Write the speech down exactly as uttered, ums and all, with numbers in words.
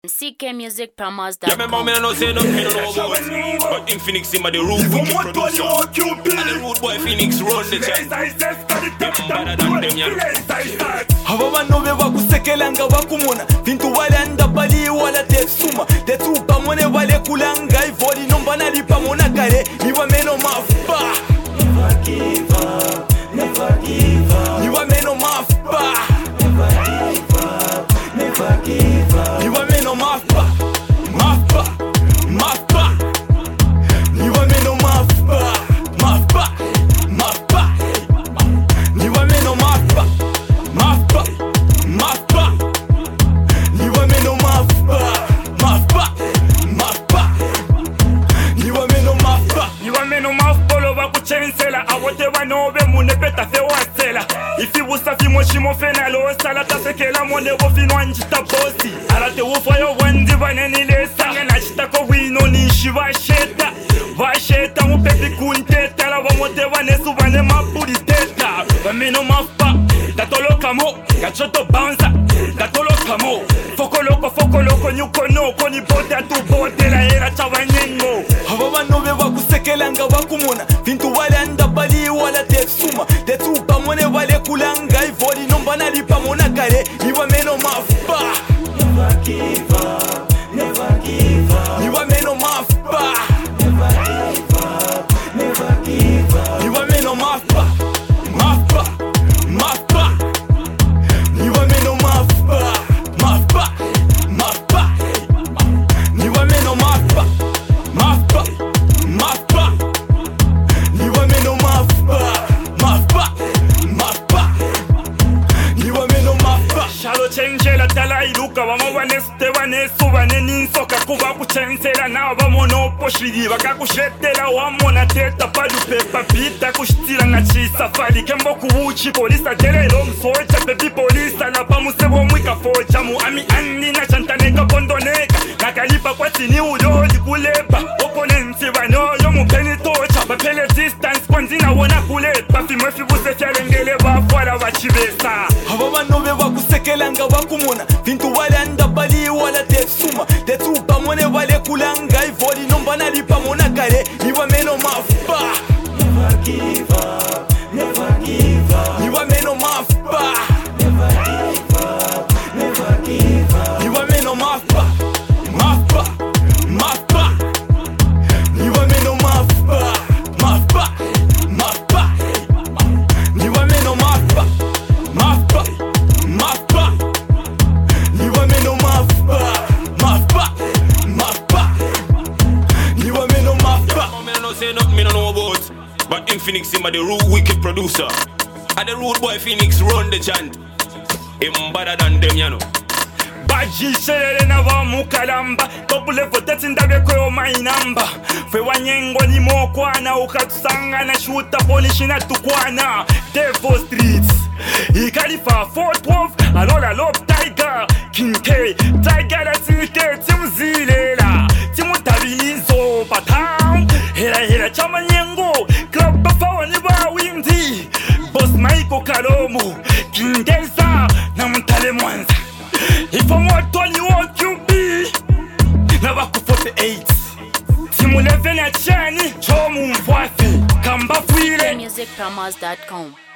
C K music promos dot com. Yeah, my man, I say nothing, I don't know about it. But Infinix in my the roof, we keep producer. And the road boy Phoenix run the chat. Them better than them, yeah. Hava vanove vakusekelanga vakumona vintu valanda bali wala tesuma tetupa mone vale kulanga ivoli nombana lipamona kare niwa meno mafa. Never give up, never give up. Niwa meno mafa. Never give up, never give up. Niwa meno mafa, mafa, mafa. Niwa meno mafa, mafa, mafa. Niwa meno mafa. Mafa, mafa, niwa meno mafa, mafa, mafa, niwa meno mafa, niwa meno mafa lo vakuchensela avote vanove mune peta fe wasela ifi vusafi moshimo fena lo sala tasekela mone vofinwa njita bosi alate ufa yo wandi vaneni lesanga na chitako wino nishi vasheta vasheta mupepi kunteta la vamote vanesu vane mapuri teta vameno mafa Tatolo kamo, kachoto bounce, tatolo kamo. Foko loko, foko loko, nyuko no, koni bote atu bote la era chawanyengo. Hava vanove vakusekelanga vakumona vintu valanda bali wala tesuma tetupa mone vale kulanga ivoli nombana lipamona kare niwa meno mafa. Never give up, never give up. Niwa meno mafa. Never give up, never give up. Niwa meno mafa, mafa, mafa. Niwa meno mafa, mafa, mafa. Niwa meno mafa, mafa, mafa. Niwa meno mafa, mafa, mafa. Niwa meno mafa. Shalo chengela tala iluka vamo vaneste vanesu vaneninsoka kuva kuchensela na vamono poshiri vakakushetela wamona teta padupepa pita kushitila na chisafari kembo kuvuchi polisa telelo msocha pepi polisa na pamusebo mwika focha mu ami ani na chantaneka pondoneka nakalipa kwa tini uloli kulepa opponenti vanoyo mupeni tocha vapele distance kwanzina wona kulepa fimwefi vuse fyalengele vafwala vachivesa Hava vanove vakusekelanga vakumona vintu valanda bali wala tesuma tetupa mone vale kulanga ivoli nombana lipamona kare niwa meno mafa. Never give up, never give up. Niwa meno mafa. Never give up, never give up. Niwa meno mafa, mafa, mafa. Niwa meno mafa, mafa, mafa. Niwa meno mafa, mafa, mafa. Niwa meno mafa, mafa, mafa. Niwa meno mafa. My man, I don't say nothing, I don't know about it. But Infinix in my the root wicked producer. And the road boy Phoenix run the chant. Him better than them, you know. Baji shere na va mukalamba Topule voteti ndave kweo mainamba Fwe wanyengo ni mokwana Ukatusanga na shuta polishi na tukwana Devo Streets Ikalifa Fort Wolf Alola Lop Tiger King K Tiger la tike Timu zilela Timu tabilizo Patang Hela hela chama nyengo Club bafawa niba windi Boss Maiko Kalomo King Deza Na mutale mwanza If I'm what Tony want you be Never ku forty-eight Timu eleven at Chani Chomu mwafi Kamba C K fuile music promos dot com.